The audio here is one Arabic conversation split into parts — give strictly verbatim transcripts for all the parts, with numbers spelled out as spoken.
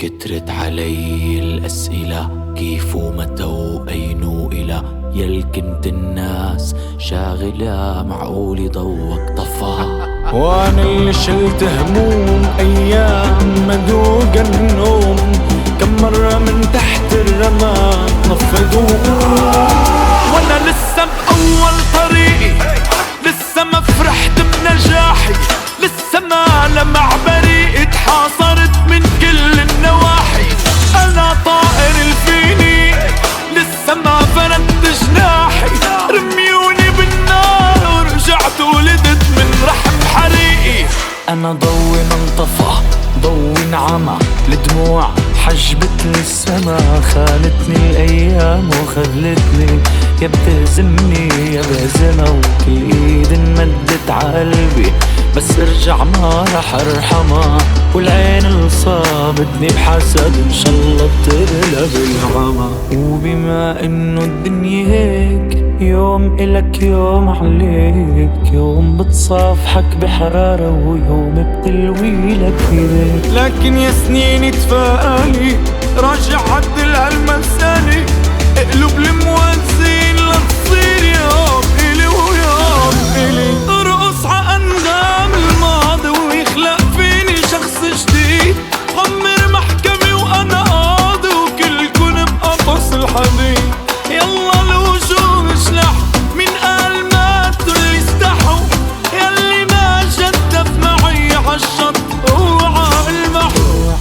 كترت علي الأسئلة، كيف ومتى وأين وإلى؟ يل كنت الناس شاغلة، معقول ضوك طفى؟ وانا اللي شلت هموم ايام مدوق النوم، كم مرة من تحت الرماد نفضوا. وانا لسه بأول طريقي، لسه ما فرحت بنجاحي، لسه ما لمع بريئي، اتحاصرت من كل النواحي. انا طائر الفيني، لسه ما فردت جناحي، رميوني بالنار ورجعت ولدت من رحم حريقي. انا ضوي انطفى، ضوي انعمى، الدموع حجبت السما، خانتني الايام وخذلتني، يا بتهزمني يا بهزمها، وكل ايد انمدت عالقلبي، بس ارجع ما رح ارحمها، والعين اللي صابتني بحسد ان شاء الله بتغلب العمى. وبما انه الدنيا هيك، يوم إلك يوم عليك، يوم بتصافحك بحرارة ويوم بتلويلك ايديك. لكن يا سنين تفائلي، راجع عدل هالمسألة، اقلب الموازين لتصير يوم إلي ويوم إلي. ارقص ع أنغام الماضي ويخلق فيني شخص جديد، غمر محكمة وأنا قاضي، وكلكن بقفص الحديد. يلا الوجوه اشلح، من قال ماتوا اللي استحوا، يلي ما جدف معي عالشط اوعى المحو.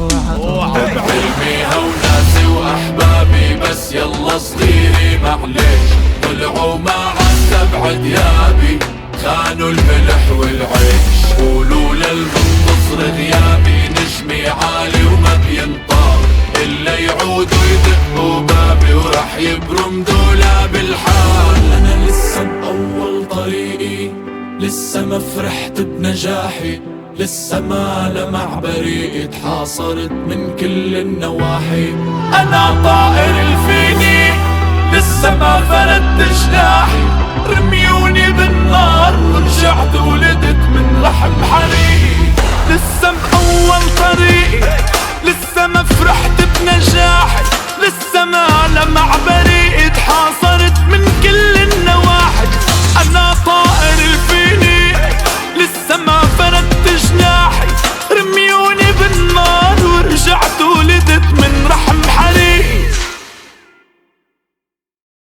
بعلمي وناسي واحبابي، بس يلا صغيري معليش، طلعوا مع السبع ديابي، خانوا الملح والعيش. قولوا للمنتصر غيابي، نجمي عالي وما بينطار، إلا يعودوا يدقوا بابي، وراح يبرم دولاب الحال. أنا لسه بأول طريقي، لسه ما فرحت بنجاحي، لسه ما لمع بريئي، اتحاصرت من كل النواحي. أنا طائر الفيني، لسه ما فردت جناحي، رميوني بالنار ورجعت ولدت من لحم حريقي. لسه بأول طريقي، لسه ما فرحت بنجاحي،